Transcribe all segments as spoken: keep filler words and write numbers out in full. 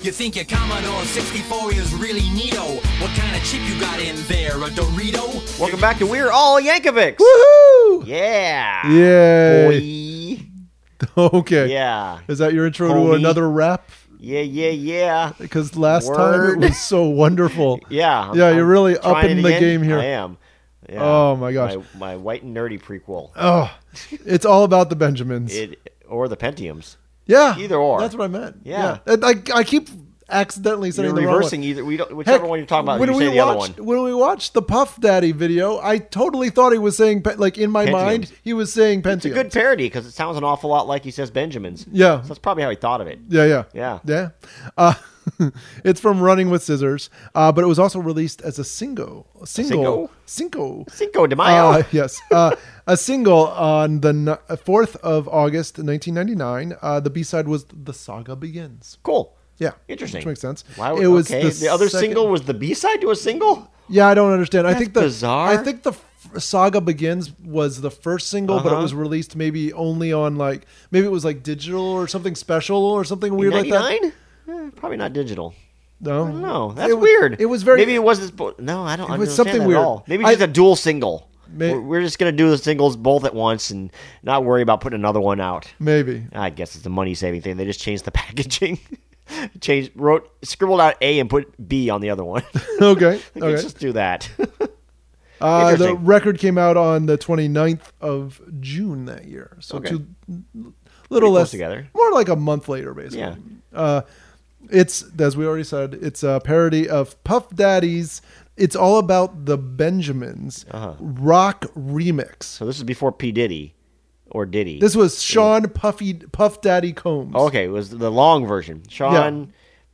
You think your Commodore sixty-four is really neato? What kind of chip you got in there? A Dorito? Welcome back to We're All Yankovics. Woohoo! Yeah. Yay. Boy. Okay. Yeah. Is that your intro Homie. to another rap? Yeah, yeah, yeah. Because last Word. time it was so wonderful. Yeah. I'm, Yeah, you're I'm really trying upping it the again. game here. I am. Yeah. Oh, my gosh. My, my white and nerdy prequel. Oh, it's all about the Benjamins. It or the Pentiums. yeah. either or. That's what I meant. Yeah. And I, I keep accidentally saying You're the wrong reversing one. either. We don't, whichever Heck, one you're talking about. when You we say the other watched, one. When we watched the Puff Daddy video, I totally thought he was saying, pe- like in my Pentiums. mind, he was saying Pentium. It's a good parody because it sounds an awful lot like he says Benjamins. Yeah. So that's probably how he thought of it. Yeah, yeah. Yeah. Yeah. Uh, it's from Running with Scissors, uh, but it was also released as a single. A single. Single. Cinco de Mayo. Uh, yes. Uh, a single on the fourth of August, nineteen ninety-nine. Uh, the B-side was The Saga Begins. Cool. Yeah. Interesting. Which makes sense. Why would, it was okay. the, The, other second- single was the B-side to a single? Yeah, I don't understand. I That's think the bizarre. I think the f- Saga Begins was the first single, but it Uh-huh. was released maybe only on like maybe it was like digital or something special or something weird like that. ninety-nine? Eh, probably not digital. No, No, that's It was- weird. It was very Maybe it was this. Bo- no, I don't It was understand something that weird. at all. Maybe I- just a dual single. May- we're, we're just gonna do the singles both at once and not worry about putting another one out. maybe. I guess it's a money saving thing. They just changed the packaging. Changed, wrote, scribbled out A and put B on the other one. Okay, Let's okay. just do that. Uh, the Interesting. record came out on the twenty-ninth of June that year, so Okay. two, little close less together. more like a month later, basically. Yeah. Uh, it's as we already said, it's a parody of Puff Daddy's. It's all about the Benjamins Uh-huh. rock remix. So this is before P Diddy or Diddy. This was Sean Puffy Puff Daddy Combs. Oh, okay, it was the long version. Sean,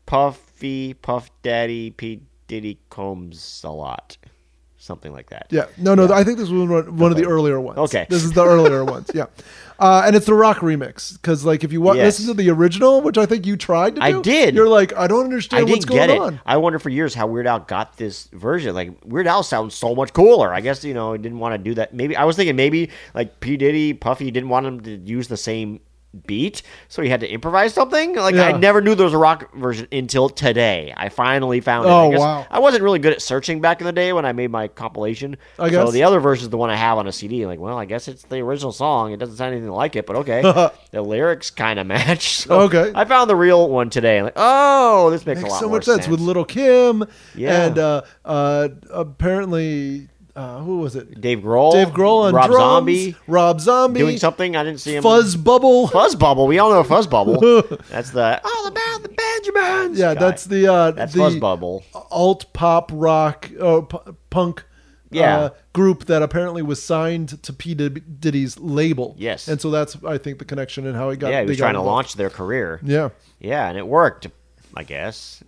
Puffy, Puff Daddy, P Diddy Combs a lot, something like that. Yeah, no, no. I think this was one, one of the earlier ones. Okay. this is the earlier ones. Yeah, uh, and it's the rock remix because, like, if you wa- Yes. listen to the original, which I think you tried to do, I did. You're like, I don't I understand didn't what's going get it. on. I wondered for years how Weird Al got this version. Like Weird Al sounds so much cooler. I guess you know he didn't want to do that. Maybe I was thinking maybe like P Diddy, Puffy didn't want him to use the same beat, so he had to improvise something. Like I Yeah. never knew there was a rock version until today. I finally found it. Oh, I guess wow. I wasn't really good at searching back in the day when I made my compilation. I So guess. the other version is the one I have on a C D. Like, well, I guess it's the original song. It doesn't sound anything like it, but okay. The lyrics kind of match. So Okay. I found the real one today. I'm like, oh, this makes, a Makes lot so more much sense with Little Kim Yeah. and uh, uh, apparently uh, who was it? Dave Grohl, Dave Grohl on Rob drums, Zombie Rob Zombie doing something. I didn't see him. Fuzz Bubble. Fuzz Bubble. We all know Fuzz Bubble. That's the all about the Benjamins. Yeah, guy. that's the uh, that's the Fuzz Bubble. alt pop rock uh, p- punk Yeah. uh, group that apparently was signed to P Diddy's label. Yes. and so that's I think the connection and how he got. Yeah, he they was got trying to involved. launch their career. Yeah, Yeah, and it worked. I guess.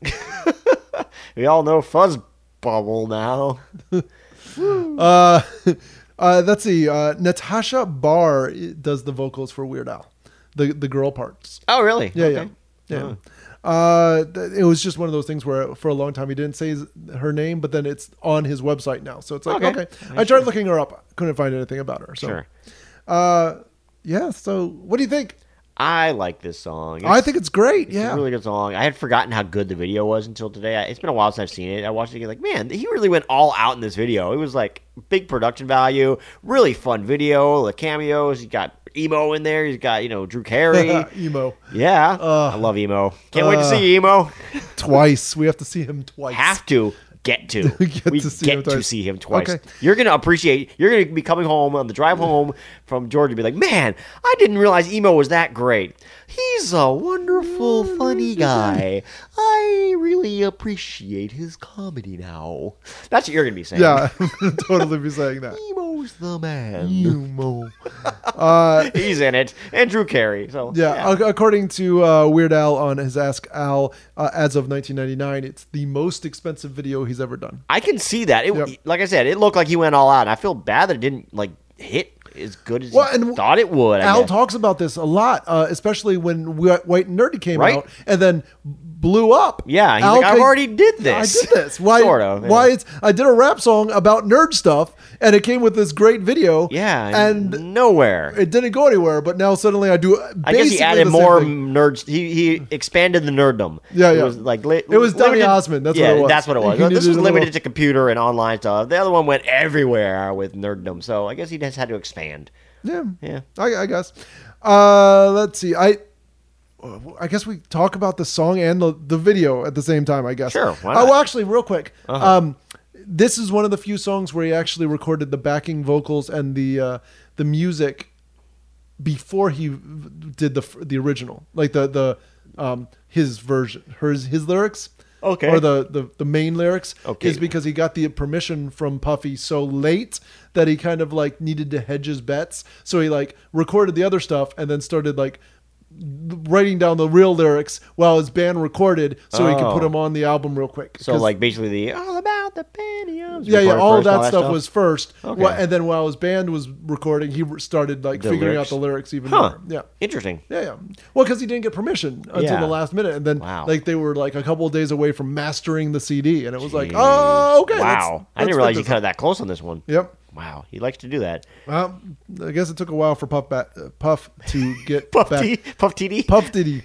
We all know Fuzz Bubble now. uh, uh, let's see. Uh, Natasha Barr does the vocals for Weird Al, the the girl parts. Oh, really? Yeah, Okay. yeah, yeah. Oh. Uh, th- it was just one of those things where for a long time he didn't say his, her name, but then it's on his website now. So it's like, Okay. okay. I tried looking her up. Couldn't find anything about her. So, Sure. uh, yeah. So what do you think? I like this song. I think it's great. It's Yeah. a really good song. I had forgotten how good the video was until today. I, it's been a while since I've seen it. I watched it again, like, man, he really went all out in this video. It was like big production value, really fun video. The cameos, he got Emo in there. He's got, you know, Drew Carey. Emo. Yeah, Uh, I love Emo. Can't wait to uh, see Emo. Twice. We have to see him twice. Have to get to. Get we to see get him to twice. see him twice. Okay. You're gonna appreciate. You're gonna be coming home on the drive home from Georgia. And be like, man, I didn't realize Emo was that great. He's a wonderful, funny guy. I really appreciate his comedy now. That's what you're gonna be saying. Yeah, totally be saying that. Emo's the man. Emo. Uh, He's in it, and Drew Carey. So yeah, ac- according to uh, Weird Al on his Ask Al, uh, as of nineteen ninety-nine, it's the most expensive video he's ever done. I can see that. It, Yep. Like I said, it looked like he went all out. And I feel bad that it didn't like hit as good as Well, he and thought it would. I Al guess. talks about this a lot, uh, especially when Wh- White and Nerdy came Right. out, and then blew up. Yeah, he's Al like, I Ca- already did this. I did this. Why? Sort of, yeah. Why? It's I did a rap song about nerd stuff, and it came with this great video. Yeah, and nowhere. it didn't go anywhere. But now suddenly I do. I guess he basically added the same more thing. nerds. He he expanded the nerddom. Yeah, It yeah. was like li- It was Donny limited- Osmond, that's yeah, what it was. that's what it was. He This needed was a limited little- to computer and online stuff. The other one went everywhere with nerddom. So I guess he just had to expand. Yeah, Yeah. I, I guess. Uh, let's see. I. I guess we talk about the song and the, the video at the same time, I guess. Sure, why Oh, not? well, actually, real quick. Uh-huh. Um, this is one of the few songs where he actually recorded the backing vocals and the uh, the music before he did the the original, like the the um, his version, his his lyrics. Okay. Or the, the, the main lyrics Okay. is because he got the permission from Puffy so late that he kind of like needed to hedge his bets. So he like recorded the other stuff and then started like writing down the real lyrics while his band recorded so he could Oh. put them on the album real quick. So 'Cause- like basically the all about the pantyhose. yeah, yeah, recorded all of first, that stuff was first. Okay. Wha- And then while his band was recording, he re- started like The figuring lyrics. out the lyrics even Huh. more. Yeah. Interesting. Yeah, yeah. Well, because he didn't get permission until Yeah. the last minute, and then Wow. like they were like a couple of days away from mastering the C D, and it was like, Jeez. oh, okay. Wow. let's- I let's didn't realize put you this cut up. it that close on this one. Yep. Wow. He likes to do that. Well, I guess it took a while for Puff ba- uh, Puff to get Puff back. T. Puff T D. Puff Diddy.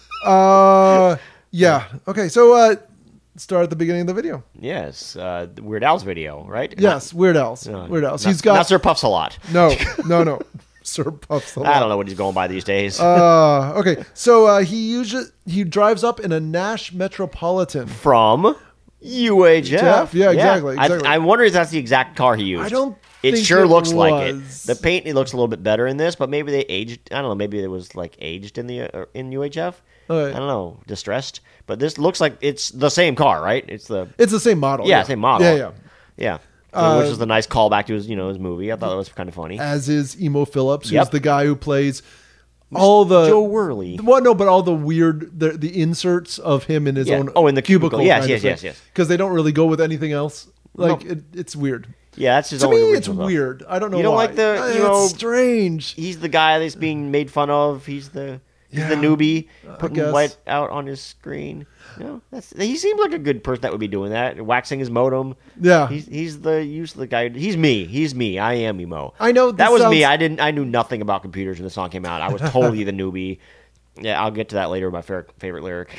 uh, yeah. Okay. So uh, start at the beginning of the video. Yes. Uh, Weird Al's video, right? Yes, Weird Al's. Not- Weird Al's. not- He's got not Sir Puffs a lot. no, no, no. Sir Puff's a lot. I don't know what he's going by these days. Uh, okay, so uh, he usually he drives up in a Nash Metropolitan. From U H F. Jeff, yeah, exactly, I, exactly. I wonder if that's the exact car he used. I don't It think sure it looks like it. was. The paint it looks a little bit better in this, but maybe they aged. I don't know. Maybe it was like aged in the uh, in U H F. Okay. I don't know, distressed. But this looks like it's the same car, right? It's the It's the same model. yeah, same model. Yeah, yeah. yeah. So, Uh, which is the nice callback to his you know his movie. I thought that was kind of funny. As is Emo Phillips, who's Yep. the guy who plays all the Joe Worley. Well, no, but all the weird the the inserts of him in his Yeah. own Oh, in the cubicle. Yes, yes, yes, yes. Because they don't really go with anything else. Like No. it, it's weird. Yeah, that's his To own me, it's original stuff. weird. I don't know. You don't why. like the, Uh, you know- it's strange. He's the guy that's being made fun of. He's the he's the Yeah, newbie I putting guess. white out on his screen. You know, that's he seems like a good person that would be doing that, waxing his modem. Yeah. he's he's the useless guy. He's me. He's me. I am emo. I know that this was me. sounds- I didn't. I knew nothing about computers when the song came out. I was totally the newbie. Yeah, I'll get to that later. My favorite favorite lyric.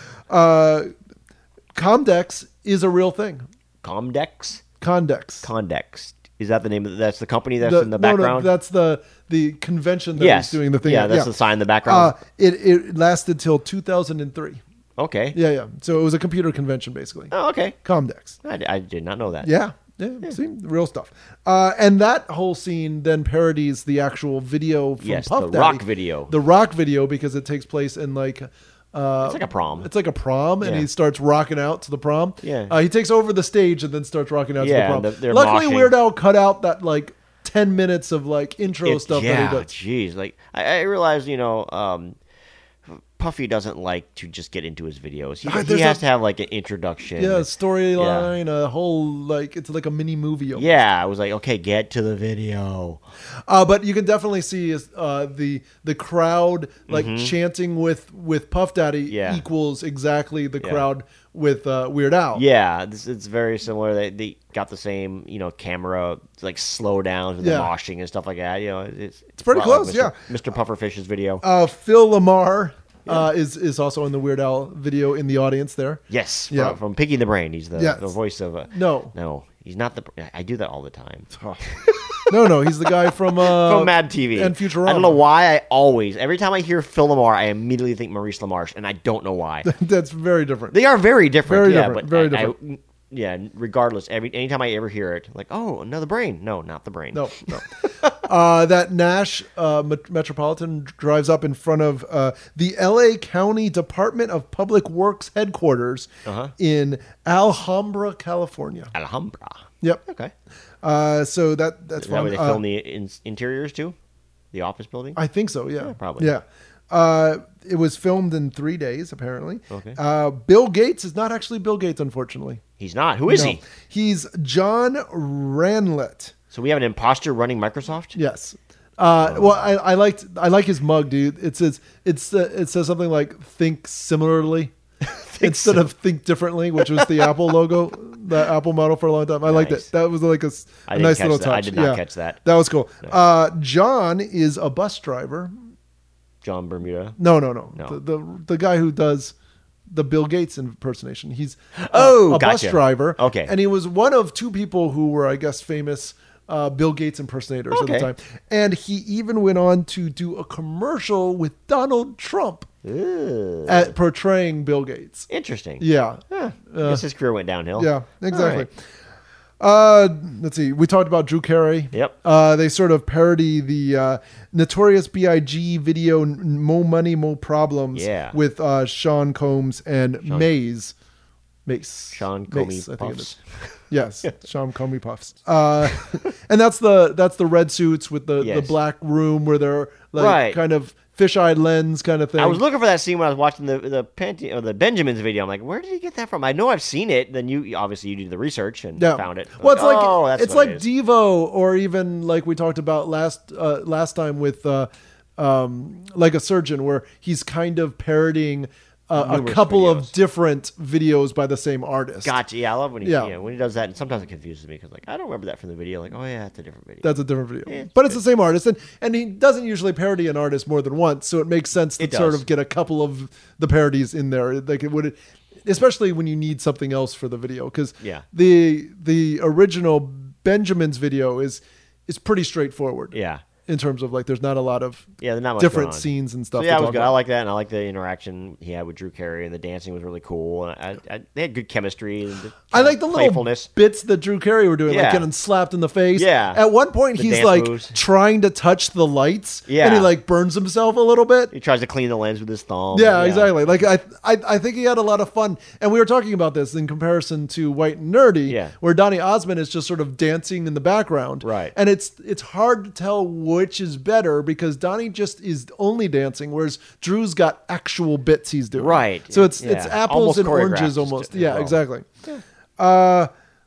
Uh, Comdex is a real thing. Comdex. Condex. Condex. Is that the name of the, that's the company that's The- in the no, no, background? that's the the convention that yes. he's doing the thing. Yeah, at. that's the sign in the background. Uh, it it lasted till two thousand three. okay. Yeah, yeah. So it was a computer convention basically. Oh, okay. Comdex. I, I did not know that. Yeah. Yeah, see, real stuff. Uh, and that whole scene then parodies the actual video from Yes, Puff the Daddy. rock video. The rock video because it takes place in like uh, It's like a prom. It's like a prom, and Yeah. he starts rocking out to the prom. Yeah. uh, he takes over the stage and then starts rocking out Yeah, to and the the- prom. they're Luckily, moshing. Weird Al cut out that like ten minutes of like intro It- stuff yeah, that he does. jeez. Like I, I realized, you know, um, Puffy doesn't like to just get into his videos. He, Ah, he there's has a- to have like an introduction. Yeah, storyline, a whole like it's like a mini movie. almost. Yeah, I was like, okay, get to the video. Uh, but you can definitely see is uh, the the crowd like chanting with with Puff Daddy Mm-hmm. Yeah. equals exactly the Yeah. crowd with uh, Weird Al. Yeah, this, it's very similar. They, they got the same, you know, camera like slow downs with Yeah. the moshing and stuff like that. You know, it's it's, pretty a lot close, Like yeah. Mister Mister Pufferfish's video. Uh, Phil Lamar uh, is is also in the Weird Al video in the audience there. yes, yeah. from, from Piggy the Brain. He's the, Yes. the voice of. Uh, No. no, he's not the. I do that all the time. No, no, he's the guy from uh, From Mad T V and Futurama. I don't know why. I always, every time I hear Phil Lamar, I immediately think Maurice LaMarche, and I don't know why. That's very different. They are very different. Very yeah, different, But very I- I- different. yeah, regardless, every anytime I ever hear it, like, oh, another brain. No, not the brain. No, no. uh, that Nash uh, Met- Metropolitan drives up in front of uh, the L A County Department of Public Works headquarters Uh-huh. in Alhambra, California. Alhambra. Yep. Okay. Uh, so that that's Is that fun. where they Uh, film the in- interiors too? The office building? I think so. Yeah, probably. Yeah. Uh, it was filmed in three days, apparently. Okay. Uh, Bill Gates is not actually Bill Gates, unfortunately. He's not. Who is No. he? He's John Ranlett. So we have an imposter running Microsoft? Yes. Uh, well, I, I liked I like his mug, dude. It says it's uh, it says something like "think similarly." instead of Think Differently, which was the Apple logo, the Apple model for a long time. I liked Nice. it. That was like a, s- I a didn't nice catch little that. touch. I did not Yeah. catch that. That was cool. Uh, John is a bus driver. John Bermuda. No, no, no. No. The, the the guy who does the Bill Gates impersonation. He's uh, Oh, a bus gotcha. driver. Okay. And he was one of two people who were, I guess, famous uh, Bill Gates impersonators Okay. at the time. And he even went on to do a commercial with Donald Trump Ooh. at portraying Bill Gates. Interesting. Yeah. Huh. I guess his career went downhill. Yeah, exactly. All right. Uh, let's see. We talked about Drew Carey. Yep. Uh, they sort of parody the uh, Notorious B I G video N- "Mo Money, Mo Problems" Yeah. with uh, Sean Combs and Maze. Mace. Sean Comey Mace, I think it Puffs. is. Yes, Sean Comey Puffs. Uh, and that's the that's the red suits with the, the Yes. black room where they're like Right. kind of fisheye lens kind of thing. I was looking for that scene when I was watching the the Panty, or the Benjamins video. I'm like, where did he get that from? I know I've seen it. Then you obviously you did the research and Yeah. found it. Well, it's like oh, that's it's what like it is. Devo, or even like we talked about last uh, last time with uh, um, like a surgeon, where he's kind of parodying uh, a Numerous couple of videos. different videos by the same artist. Gotcha. Yeah, I love when he Yeah. yeah. when he does that. And sometimes it confuses me because like I don't remember that from the video. Like, oh yeah, it's a different video. That's a different video, Yeah, but it's the same artist, and and he doesn't usually parody an artist more than once, so it makes sense to It sort does. of get a couple of the parodies in there. Like it would, especially when you need something else for the video, because Yeah. the the original Benjamin's video is is pretty straightforward. yeah. In terms of like, there's not a lot of Yeah, there's not much different going on. scenes and stuff. So yeah, to it was talk good. I about. like that, and I like the interaction he had with Drew Carey, and the dancing was really cool. And I, I, they had good chemistry. And just, I like the little playfulness. bits that Drew Carey were doing, like Yeah. getting slapped in the face. Yeah. At one point, The he's dance like moves. trying to touch the lights. Yeah. And he like burns himself a little bit. He tries to clean the lens with his thumb. Yeah, exactly. Like I, I, I think he had a lot of fun, and we were talking about this in comparison to White and Nerdy, Yeah. where Donny Osmond is just sort of dancing in the background, Right. And it's it's hard to tell which is better because Donny just is only dancing, whereas Drew's got actual bits he's doing, Right. So it's Yeah. it's apples Almost and choreographed oranges just almost. to- Yeah, well. exactly. Uh,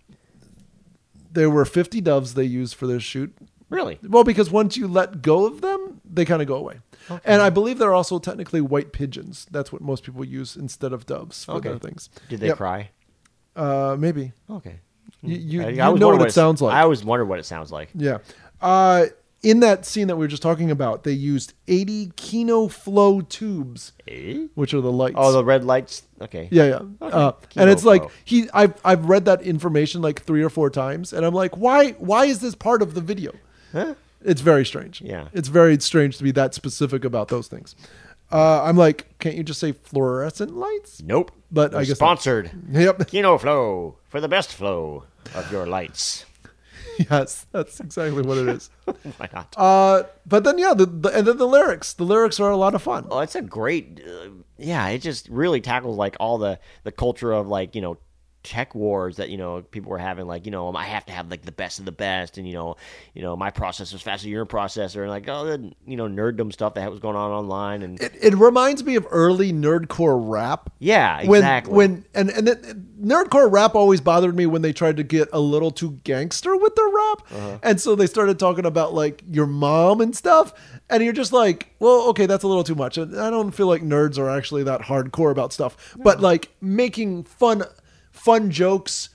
there were fifty doves they used for this shoot. Really? Well, because once you let go of them, they kind of go away. And I believe they're also technically white pigeons. That's what most people use instead of doves for Okay. their things. Did they Yep. cry? Uh, maybe. Okay. You, you, I, you I always know wonder what it it's- sounds like. I always wondered what it sounds like. Yeah. Uh, in that scene that we were just talking about, they used eighty Kino Flow tubes, Eh? which are the lights. Oh, the red lights. Okay. Yeah, yeah. Okay. Uh, Kino and it's like Flow. he I've I've read that information like three or four times, and I'm like, why why is this part of the video? Huh? It's very strange. Yeah. It's very strange to be that specific about those things. Uh, I'm like, can't you just say fluorescent lights? Nope. But We're I guess sponsored. Yep. Kino Flow for the best flow of your lights. Yes, that's exactly what it is. Why not? Uh, but then yeah, the, the and then the lyrics. The lyrics are a lot of fun. Oh, it's a great. Uh, yeah, it just really tackles like all the the culture of like you know tech wars that you know people were having. Like you know I have to have like the best of the best, and you know you know my processor's faster than your processor, and like all the you know nerddom stuff that was going on online. And It, it reminds me of early nerdcore rap. yeah, When exactly. when and and it, nerdcore rap always bothered me when they tried to get a little too gangster with their rap, Uh-huh. and so they started talking about like your mom and stuff, and you're just like, well, okay, that's a little too much. And I don't feel like nerds are actually that hardcore about stuff, but like making fun fun jokes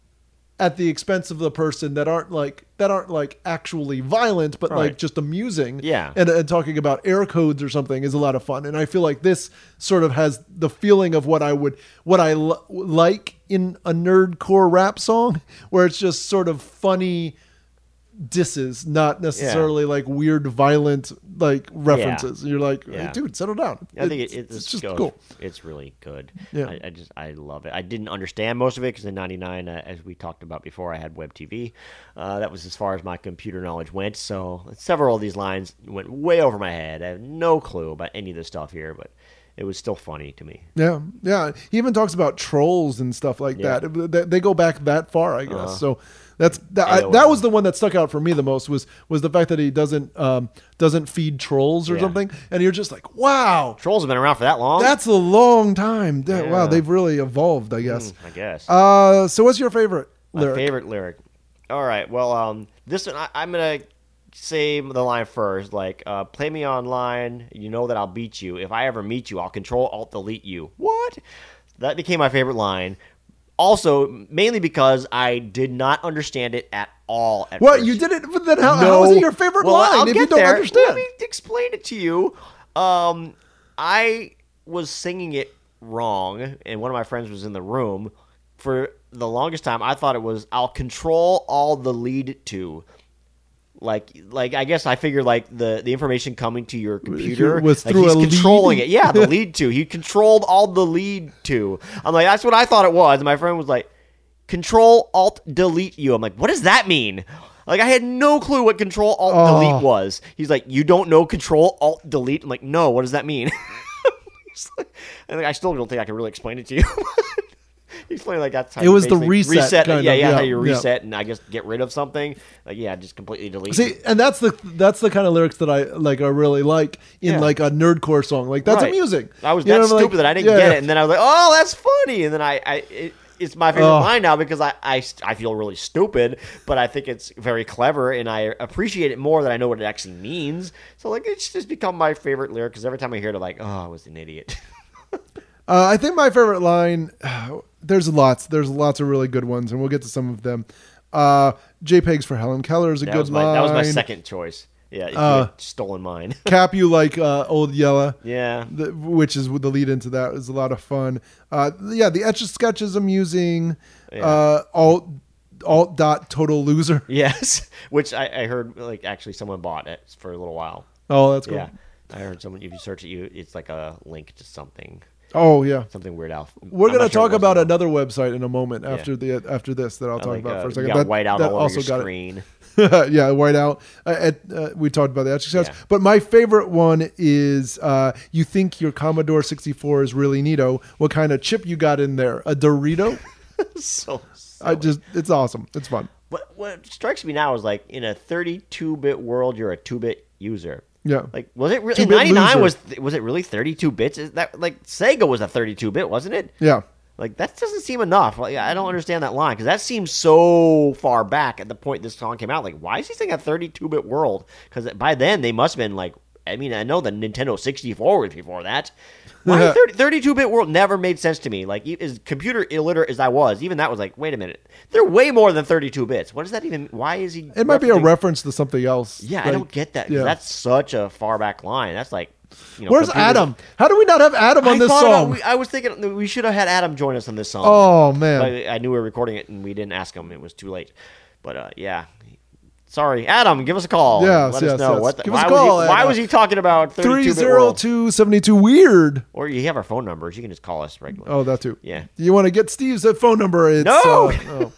at the expense of the person that aren't like that aren't like actually violent, but like Right. just amusing. Yeah. And, and talking about air codes or something is a lot of fun. And I feel like this sort of has the feeling of what I would what I l- like in a nerdcore rap song, where it's just sort of funny disses, not necessarily like weird violent like references. You're like, hey, Yeah. dude, settle down. I think it's, it, it, it's just goes- cool. It's really good. Yeah. I, I just I love it. I didn't understand most of it because in ninety-nine, uh, as we talked about before, I had web T V. Uh, that was as far as my computer knowledge went. So several of these lines went way over my head. I have no clue about any of this stuff here, but it was still funny to me. Yeah, yeah. He even talks about trolls and stuff like Yeah. that. They- They go back that far, I guess. Uh-huh. So that's that. I, A O L. that was the one that stuck out for me the most was was the fact that he doesn't um, doesn't feed trolls or Yeah. something, and you're just like, wow, Trolls have been around for that long. that's a long time. That- Wow, Yeah. they've really evolved, I guess. Mm, I guess. Uh, so what's your favorite My lyric? favorite lyric. All right. Well, um, this one I, I'm gonna say the line first. Like, uh, play me online. You know that I'll beat you. If I ever meet you, I'll control alt delete you. What? That became my favorite line. Also, mainly because I did not understand it at all at What first. you did it? But then how, No. how is it your favorite well, line I'll if get you don't there. understand? Let me explain it to you. Um, I was singing it wrong, and one of my friends was in the room. For the longest time, I thought it was "I'll control all the lead to." Like, like I guess I figured like the, the information coming to your computer was like through he's a lead? controlling it. Yeah, the lead to. He controlled all the lead to. I'm like, that's what I thought it was. And my friend was like, Control Alt Delete you. I'm like, what does that mean? Like, I had no clue what Control Alt Oh. Delete was. He's like, you don't know Control Alt Delete? I'm like, no. What does that mean? He's like, and I still don't think I can really explain it to you. He explained like that's how It you was the basically reset reset. kind yeah, of, yeah, yeah, how you yeah. reset and I guess get rid of something. Like, yeah, just completely delete. See, and that's the that's the kind of lyrics that I like. I really like in Yeah. like a nerdcore song. Like that's Right. amusing. I was You that know, stupid like, that I didn't yeah, get yeah. it, and then I was like, "Oh, that's funny." And then I, I it, it's my favorite Oh. line now because I, I, I feel really stupid, but I think it's very clever, and I appreciate it more that I know what it actually means. So like, it's just become my favorite lyric because every time I hear it, I'm like, "Oh, I was an idiot." Uh, I think my favorite line. There's lots. There's lots of really good ones, and we'll get to some of them. Uh, JPEGs for Helen Keller is a that good was my line. that was my second choice. Yeah, if you Uh, had stolen mine. Cap you like uh, Old Yella. Yeah. The, which is the lead into that is a lot of fun. Uh, yeah, the Etch a Sketch is amusing. Yeah. Uh, alt alt dot total loser. Yes, which I, I heard like actually someone bought it for a little while. Oh, that's cool. Yeah, I heard someone if you search it, you it's like a link to something, Oh yeah. something weird out. We're I'm gonna not sure talk what it was, about though. another website in a moment after the after this that I'll Uh, talk like, about uh, for a you second. got That- white out that all over also your got it. screen. Yeah, white out. Uh, at, uh, we talked about the Etch a Sketch, Yeah. but my favorite one is uh, you think your Commodore sixty-four is really neato. What kind of chip you got in there? A Dorito? so, I just, it's awesome. It's fun. what what strikes me now is like in a thirty-two bit world, you're a two-bit user. Yeah. Like, was it really Two-bit ninety-nine? loser. Was was it really thirty-two bits? Is that like Sega was a thirty-two bit, wasn't it? Yeah. Like that doesn't seem enough. Like I don't understand that line because that seems so far back at the point this song came out. Like, why is he saying a thirty-two bit world? Because by then they must have been like. I mean, I know the Nintendo sixty-four was before that. Why thirty-two bit world never made sense to me. Like, e- as computer illiterate as I was, even that was like, wait a minute, they're way more than thirty-two bits. What does that even? Why is he? It might be a referencing- reference to something else. Yeah, I Like, don't get that. 'Cause yeah. That's such a far back line. That's like, you know, Where's computers- Adam? How do we not have Adam on I this thought song? about- we- I was thinking that we should have had Adam join us on this song. Oh man. But I knew we were recording it and we didn't ask him. It was too late. But uh, yeah. Sorry, Adam, give us a call. Yes, Let yes, us know. yes. What the, Give us why a call Was he, at, why uh, was he talking about Three thirty-two bit zero world? two seventy two weird. Or you have our phone numbers. You can just call us regularly. Oh, that too. Yeah. You want to get Steve's phone number? It's, No! Uh, oh.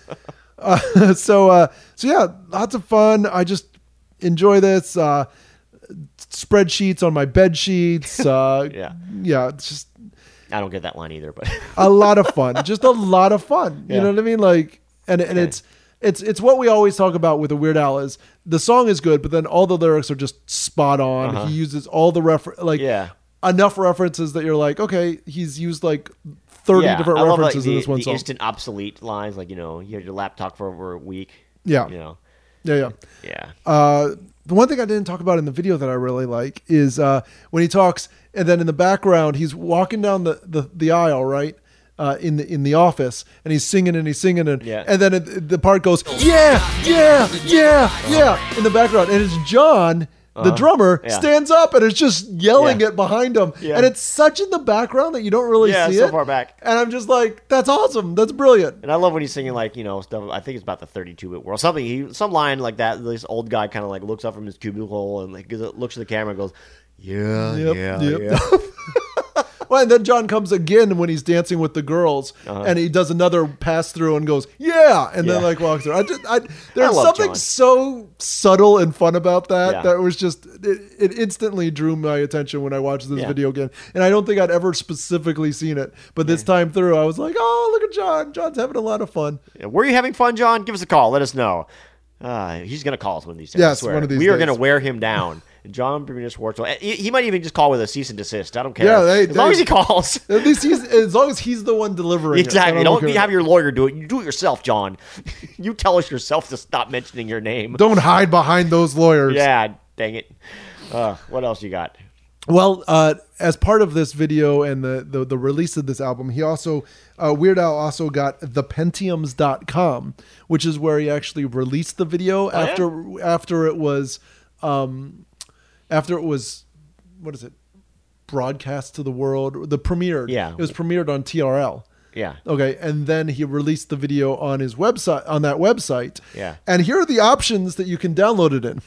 uh, so, uh, so yeah, lots of fun. I just enjoy this. Uh, spreadsheets on my bed sheets. Uh, Yeah. yeah, it's just I don't get that line either, but a lot of fun. Just a lot of fun. You Yeah. know what I mean? Like, and and Okay. it's it's it's what we always talk about with the Weird Al is the song is good, but then all the lyrics are just spot on. Uh-huh. He uses all the refer like Yeah. enough references that you're like, okay, he's used like thirty yeah, different I love, references like, in the, this one the song. instant obsolete lines, like, you know, you had your laptop for over a week. Yeah. You know, Yeah, yeah. yeah. Uh, the one thing I didn't talk about in the video that I really like is uh, when he talks, and then in the background he's walking down the, the, the aisle, right, uh, in the in the office, and he's singing and he's singing, and Yeah. and then it, the part goes, yeah, yeah, yeah, yeah, in the background, and it's John. The drummer Yeah. stands up and is just yelling Yeah. it behind him, Yeah. and it's such in the background that you don't really Yeah, see so it. far back. And I'm just like, that's awesome, that's brilliant. And I love when he's singing, like, you know, stuff. I think it's about the thirty-two bit world. Something, he, some line like that. This old guy kind of like looks up from his cubicle and like gives- looks at the camera and goes, yeah, Yep, yeah, yep. yeah. Well, and then John comes again when he's dancing with the girls, Uh-huh. and he does another pass through and goes, "Yeah," and then Yeah. like walks through. I just, I, there's love something John. so subtle and fun about that Yeah. that was just it, it instantly drew my attention when I watched this Yeah. video again. And I don't think I'd ever specifically seen it, but this time through, I was like, "Oh, look at John! John's having a lot of fun." Yeah, were you having fun, John? Give us a call. Let us know. Uh, he's going to call us one of these days. I Yes, swear. one of these We are days. going to wear him down. John Bermuda Schwartz. He, he might even just call with a cease and desist. I don't care. Yeah, they- as long they- as he calls. At least he's as long as he's the one delivering. it, Exactly. I Don't care. have your lawyer do it. You do it yourself, John. You tell us yourself to stop mentioning your name. Don't hide behind those lawyers. Yeah, dang it. Uh, what else you got? Well, uh, as part of this video and the, the, the release of this album, he also, uh, Weird Al also got the pentiums dot com, which is where he actually released the video Oh, after yeah? after it was, um, after it was, what is it, broadcast to the world, the premiered. Yeah. It was premiered on T R L. Yeah. Okay, and then he released the video on his website, on that website. Yeah. And here are the options that you can download it in: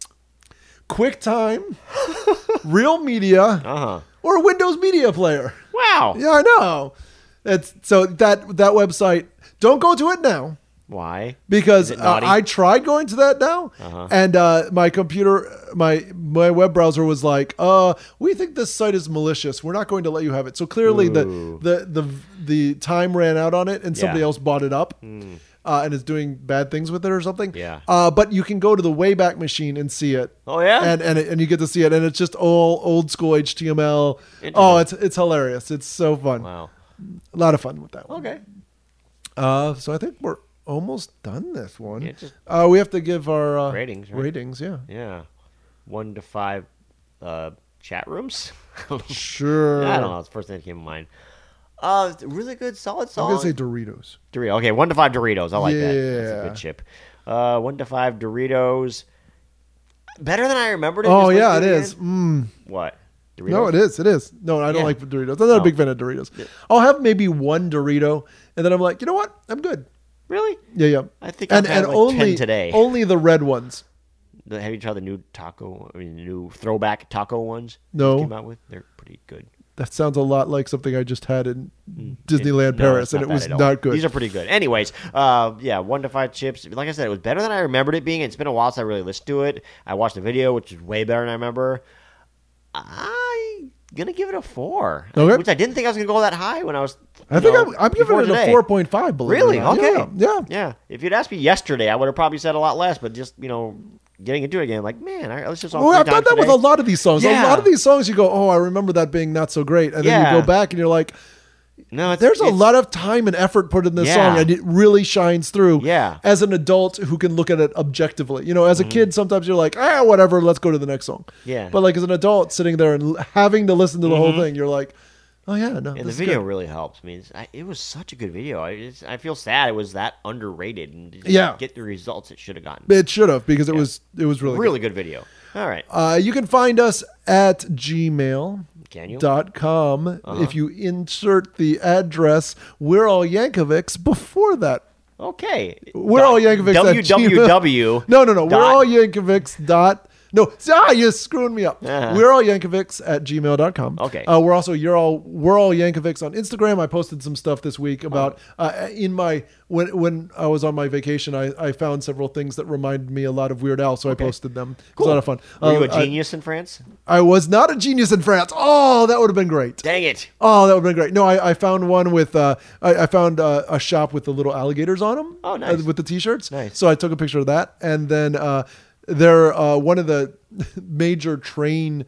QuickTime, Real Media, Uh-huh. or Windows Media Player. Wow. Yeah, I know. It's so that that website. Don't go to it now Why? because Is it uh, naughty? I tried going to that now, Uh-huh. and uh, my computer, my my web browser was like, "Uh, we think this site is malicious. We're not going to let you have it." So clearly, Ooh. the the the the time ran out on it, and somebody Yeah. else bought it up. Uh, and is doing bad things with it or something. Yeah. Uh, but you can go to the Wayback Machine and see it. Oh, yeah? And and it, and you get to see it, and it's just all old school H T M L. Oh, it's it's hilarious. It's so fun. Wow. A lot of fun with that one. Okay. Uh, so I think we're almost done this one. Yeah, just- uh, we have to give our uh, Ratings, right? Ratings, yeah. Yeah. One to five uh, chat rooms? Sure. I don't know. It's the first thing that came to mind. Uh, really good, solid I'm song. gonna say Doritos. Dorito. Okay, one to five Doritos. I like that. That's a Yeah. good chip. Uh, one to five Doritos. Better than I remembered it. Oh just yeah, it listening to is. it Mm. What? Doritos? No, it is. It is. No, I don't Yeah. like Doritos. I'm not Oh. a big fan of Doritos. I'll have maybe one Dorito, and then I'm like, you know what? I'm good. Really? Yeah, yeah. I think and I've had and like only ten today. only the red ones. The- Have you tried the new taco? I mean, the new throwback taco ones? they No. just Came out with. They're pretty good. That sounds a lot like something I just had in Mm. Disneyland It- no, Paris, it's and it bad was at all. not good. These are pretty good. Anyways, uh, yeah, one to five chips. Like I said, it was better than I remembered it being. It's been a while since I really listened to it. I watched the video, which is way better than I remember. I'm gonna give it a four, Okay. which I didn't think I was gonna go that high when I was. I think know, I'm, I'm giving before it today. a four point five. Really? Okay. Yeah, yeah. Yeah. If you'd asked me yesterday, I would have probably said a lot less. But just you know, getting into it again, like man, I listened to this Well, three I've done times that with today. a lot of these songs. Yeah. A lot of these songs, you go, "Oh, I remember that being not so great," and then Yeah. you go back and you're like, No, it's, "There's a it's- lot of time and effort put in this Yeah. song, and it really shines through." Yeah. As an adult who can look at it objectively, you know, as a kid, sometimes you're like, "Ah, whatever, let's go to the next song." Yeah. But like as an adult, sitting there and l- having to listen to the whole thing, you're like, "Oh yeah, no." And this the is video good." really helps. I mean, it's, I, it was such a good video. I, it's, I feel sad it was that underrated and didn't Yeah. get the results it should have gotten. It should have because it was it was really really good. good video. All right, Uh, you can find us at gmail. can you? Dot com. Uh-huh. If you insert the address, we're all Yankovics before that. Okay, We're Dot- all Yankovics. at www. Gmail. No, no, no. We're dot- all Yankovics. Dot. No, ah, you're screwing me up. Uh-huh. We're all Yankovics at gmail dot com. Okay. Uh, we're also, you're all, we're all Yankovics on Instagram. I posted some stuff this week about, uh, in my, when when I was on my vacation, I, I found several things that reminded me a lot of Weird Al, so I posted them. It was a lot of fun. Were you Uh, a genius in France? I, I was not a genius in France. Oh, that would have been great. Dang it! Oh, that would have been great. No, I, I found one with, uh, I, I found uh, a shop with the little alligators on them. Oh, nice. Uh, with the t-shirts. Nice. So I took a picture of that. And then uh, they're uh, one of the major train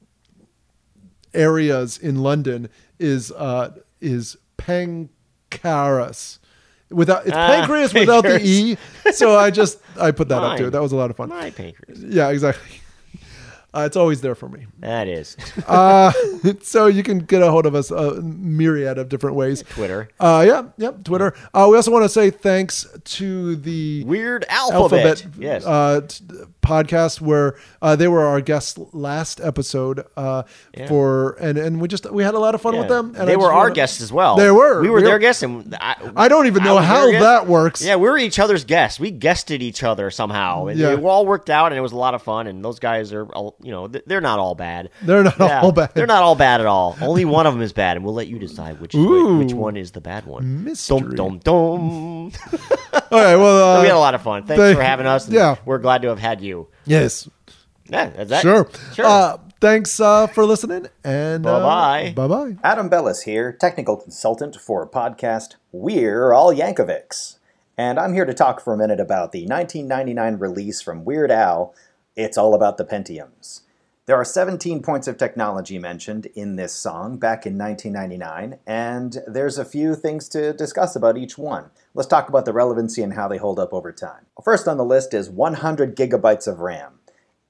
areas in London is uh, is Pancras. Without, it's Ah, pancreas without the pancreas. E. So I just, I put that up too. Mine. That was a lot of fun. My pancreas. Yeah, exactly. Uh, it's always there for me. That is Uh, so you can get a hold of us a myriad of different ways. Twitter. Uh, yeah, yep, Twitter. Uh, we also want to say thanks to the Weird alphabet. Yes. uh, t- podcast where uh, they were our guests last episode uh, Yeah. for and and we just we had a lot of fun Yeah. with them. And they I were just our wanna- guests as well. They were. We were We their were- guests, and I, I don't even know was how their guest. that works. Yeah, we were each other's guests. We guested each other somehow, and Yeah. it all worked out, and it was a lot of fun. And those guys are, all, you know, th- they're not all bad. They're not Yeah, all bad. They're not all bad at all. Only one of them is bad, and we'll let you decide which Ooh. which one is the bad one. Mystery. Dum dum dum. All right. Well, uh, we had a lot of fun. Thanks they- for having us. and yeah. we're glad to have had you. yes. Yeah, that's that. Sure. Sure. Uh, thanks uh, for listening. And uh, Bye-bye. Bye bye. Adam Bellis here, technical consultant for podcast We're All Yankovics. And I'm here to talk for a minute about the nineteen ninety-nine release from Weird Al, It's All About the Pentiums. There are seventeen points of technology mentioned in this song back in nineteen ninety-nine, and there's a few things to discuss about each one. Let's talk about the relevancy and how they hold up over time. First on the list is one hundred gigabytes of RAM.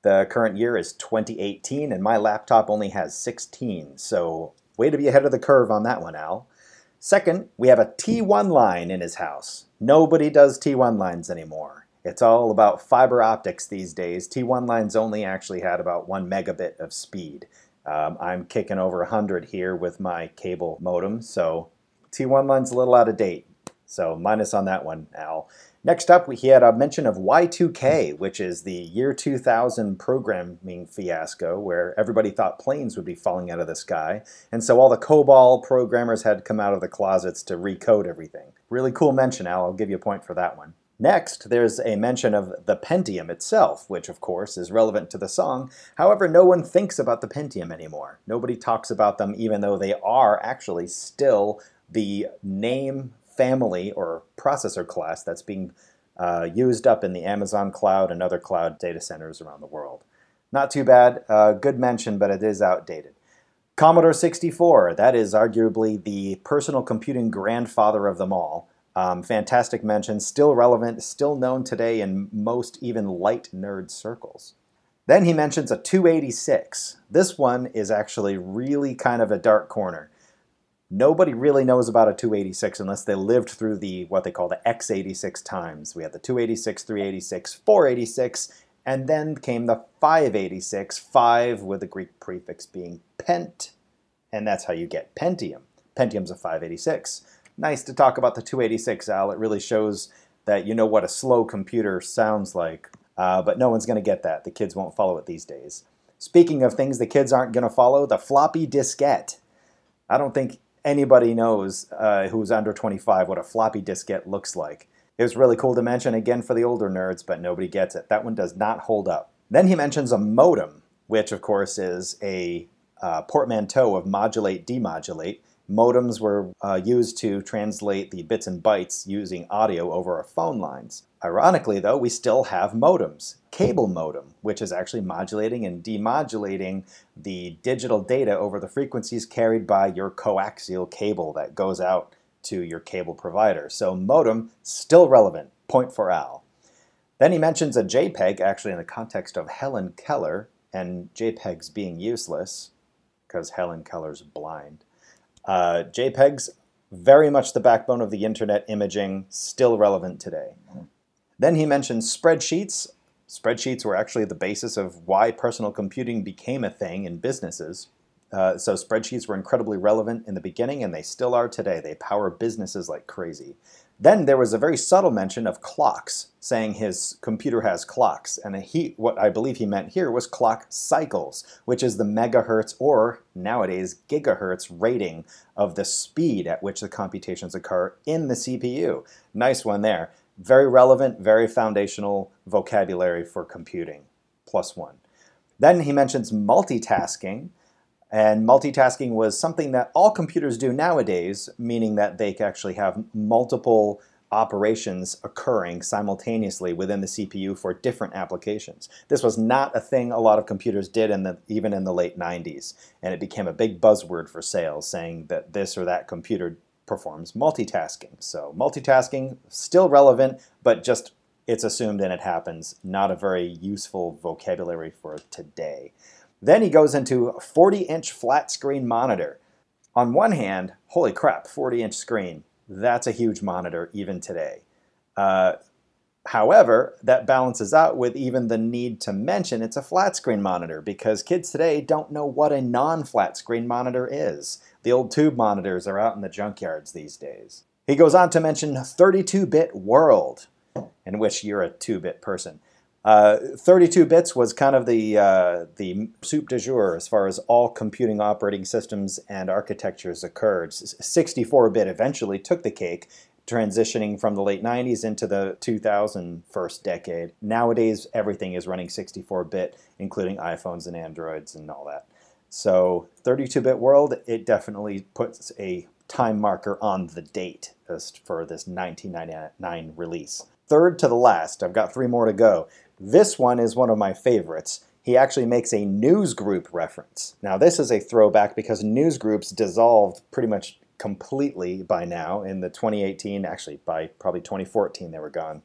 The current year is twenty eighteen, and my laptop only has sixteen, so way to be ahead of the curve on that one, Al. Second, we have a T one line in his house. Nobody does T one lines anymore. It's all about fiber optics these days. T one lines only actually had about one megabit of speed. Um, I'm kicking over one hundred here with my cable modem, so T one line's a little out of date. So minus on that one, Al. Next up, we had a mention of Y two K, which is the year two thousand programming fiasco where everybody thought planes would be falling out of the sky. And so all the COBOL programmers had come out of the closets to recode everything. Really cool mention, Al. I'll give you a point for that one. Next, there's a mention of the Pentium itself, which of course is relevant to the song. However, no one thinks about the Pentium anymore. Nobody talks about them, even though they are actually still the name family or processor class that's being uh, used up in the Amazon cloud and other cloud data centers around the world. Not too bad, uh, good mention, but it is outdated. Commodore sixty-four, that is arguably the personal computing grandfather of them all. Um, fantastic mention, still relevant, still known today in most even light nerd circles. Then he mentions a two eighty-six. This one is actually really kind of a dark corner. Nobody really knows about a two eighty-six unless they lived through the what they call the x eighty-six times. We had the two eighty-six, three eighty-six, four eighty-six, and then came the five eighty-six, five with the Greek prefix being pent, and that's how you get Pentium. Pentium's a five eighty-six. Nice to talk about the two eighty-six, Al. It really shows that you know what a slow computer sounds like, uh, but no one's going to get that. The kids won't follow it these days. Speaking of things the kids aren't going to follow, the floppy diskette. I don't think anybody knows uh, who's under twenty-five what a floppy diskette looks like. It was really cool to mention again for the older nerds, but nobody gets it. That one does not hold up. Then he mentions a modem, which of course is a uh, portmanteau of modulate, demodulate. Modems were uh, used to translate the bits and bytes using audio over our phone lines. Ironically, though, we still have modems. Cable modem, which is actually modulating and demodulating the digital data over the frequencies carried by your coaxial cable that goes out to your cable provider. So modem, still relevant. Point for Al. Then he mentions a JPEG, actually in the context of Helen Keller and JPEGs being useless, because Helen Keller's blind. Uh, JPEGs, very much the backbone of the internet imaging, still relevant today. Then he mentions spreadsheets. Spreadsheets were actually the basis of why personal computing became a thing in businesses. Uh, so spreadsheets were incredibly relevant in the beginning, and they still are today. They power businesses like crazy. Then there was a very subtle mention of clocks, saying his computer has clocks. And he, what I believe he meant here was clock cycles, which is the megahertz or nowadays gigahertz rating of the speed at which the computations occur in the C P U. Nice one there. Very relevant, very foundational vocabulary for computing. Plus one. Then he mentions multitasking. And multitasking was something that all computers do nowadays, meaning that they actually have multiple operations occurring simultaneously within the C P U for different applications. This was not a thing a lot of computers did in the, even in the late nineties, and it became a big buzzword for sales, saying that this or that computer performs multitasking. So multitasking, still relevant, but just it's assumed and it happens. Not a very useful vocabulary for today. Then he goes into a forty inch flat screen monitor. On one hand, holy crap, forty inch screen. That's a huge monitor even today. Uh, however, that balances out with even the need to mention it's a flat screen monitor because kids today don't know what a non-flat screen monitor is. The old tube monitors are out in the junkyards these days. He goes on to mention thirty-two bit world, in which you're a two bit person. Uh, thirty-two bits was kind of the uh, the soup du jour as far as all computing operating systems and architectures occurred. sixty-four bit eventually took the cake, transitioning from the late nineties into the two thousand first decade. Nowadays, everything is running sixty-four bit, including iPhones and Androids and all that. So thirty-two bit world, it definitely puts a time marker on the date for this nineteen ninety-nine release. Third to the last, I've got three more to go. This one is one of my favorites. He actually makes a newsgroup reference. Now this is a throwback because newsgroups dissolved pretty much completely by now in the twenty eighteen, actually by probably twenty fourteen they were gone.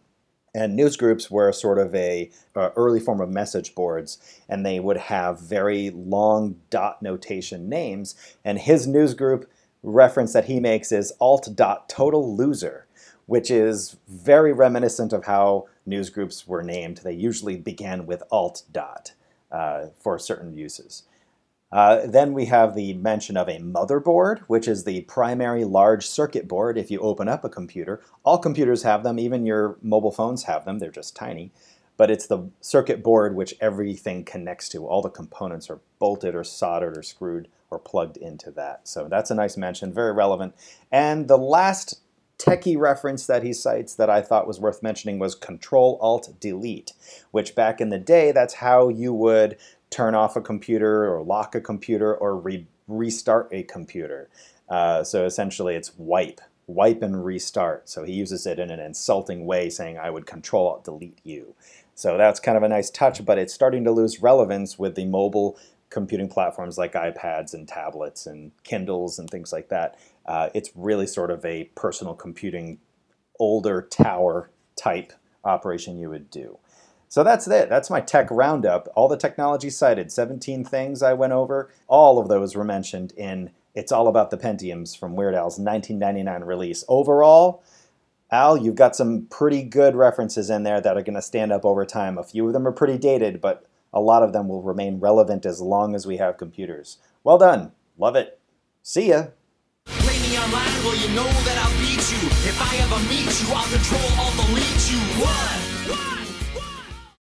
And newsgroups were sort of a uh, early form of message boards, and they would have very long dot notation names. And his newsgroup reference that he makes is alt dot total loser, which is very reminiscent of how newsgroups were named. They usually began with alt dot uh, for certain uses. Uh, then we have the mention of a motherboard, which is the primary large circuit board. If you open up a computer, all computers have them, even your mobile phones have them, they're just tiny. But it's the circuit board which everything connects to. All the components are bolted or soldered or screwed or plugged into that. So that's a nice mention, very relevant. And the last techie reference that he cites that I thought was worth mentioning was Control-Alt-Delete, which back in the day, that's how you would turn off a computer or lock a computer or re- restart a computer. Uh, so essentially it's wipe, wipe and restart. So he uses it in an insulting way, saying I would Control-Alt-Delete you. So that's kind of a nice touch, but it's starting to lose relevance with the mobile computing platforms like iPads and tablets and Kindles and things like that. Uh, it's really sort of a personal computing, older tower type operation you would do. So that's it. That's my tech roundup. All the technology cited, seventeen things I went over, all of those were mentioned in It's All About the Pentiums from Weird Al's nineteen ninety-nine release. Overall, Al, you've got some pretty good references in there that are going to stand up over time. A few of them are pretty dated, but a lot of them will remain relevant as long as we have computers. Well done. Love it. See ya. Play me online, well you know that I'll beat you. If I ever meet you, I'll control all the lead you. One, one.